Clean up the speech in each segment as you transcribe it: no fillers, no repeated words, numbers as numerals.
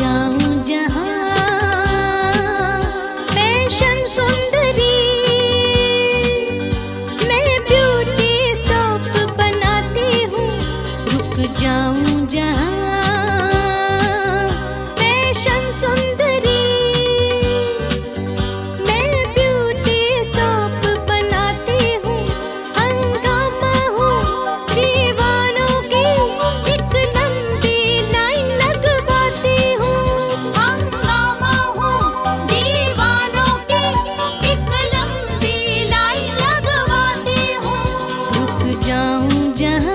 जाऊं जहां फैशन सुंदरी, मैं ब्यूटी स्टॉप बनाती हूँ। रुक जाऊं जहां फैशन सुंदरी, मैं ब्यूटी स्टॉप बनाती हूँ। हंगामा हूँ दीवानों की, एक लंबी लाइन लगवाती हूँ। हंगामा हूँ दीवानों की, एक लंबी लाइन लगवाती हूँ। रुक जाऊं जहां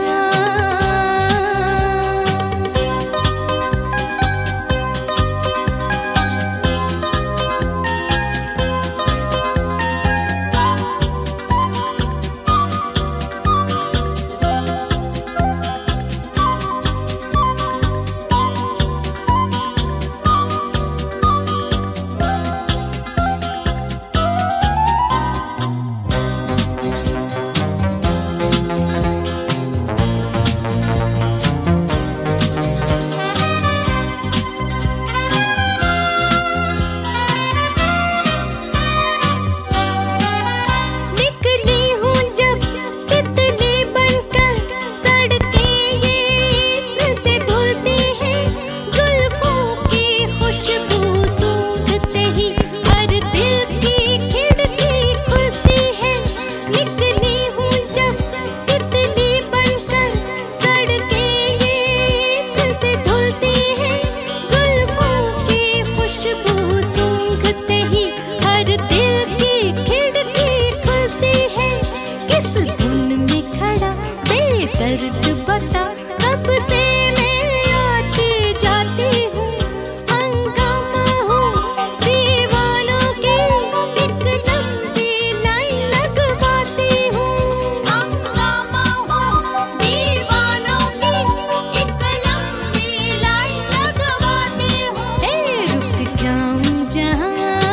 दर्द बता कब से मैं आती जाती हूँ। हंगामा हूँ दीवानों की, एक लंबी लाइन लगवाती हूँ। हंगामा हूँ दीवानों की, एक लंबी लाइन लगवाती हूँ। रुक जाऊं जहां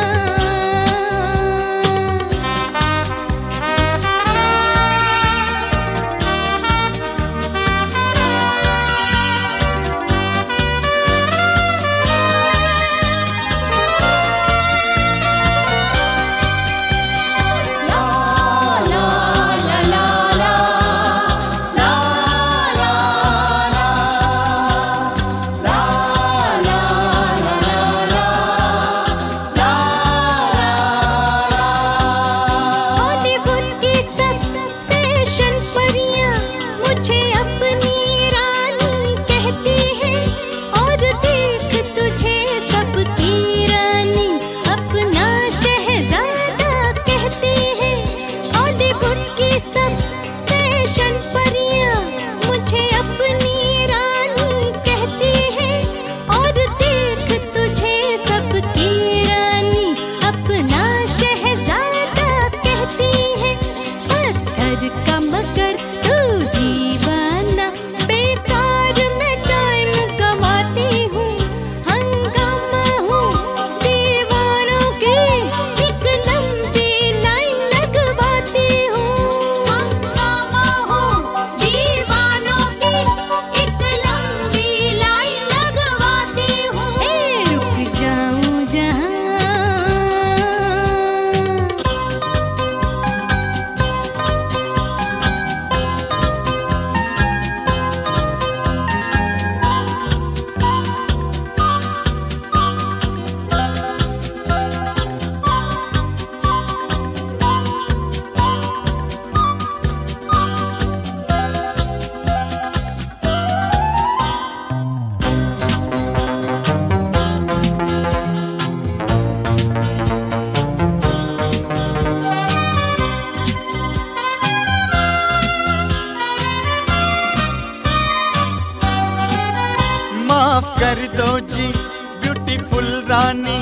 माफ कर दो जी ब्यूटीफुल रानी,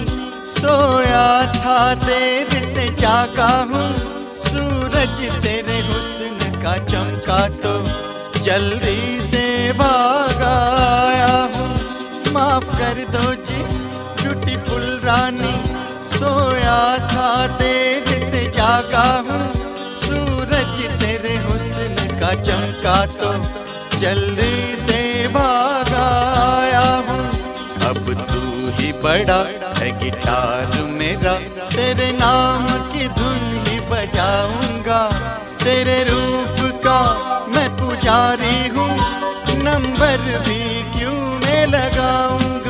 सोया था देर से जागा हूँ। सूरज तेरे हुस्न का चमका तो जल्दी से भागा आया हूँ। माफ कर दो जी ब्यूटीफुल रानी, सोया था देर से जागा हूँ। सूरज तेरे हुस्न का चमका तो जल्दी से भागा आया हूँ। अब तू बड़ा है गिटार मेरा, तेरे नाम की धुन ही बजाऊंगा। तेरे रूप का मैं पुजारी हूँ, नंबर भी क्यों मैं लगाऊंगा।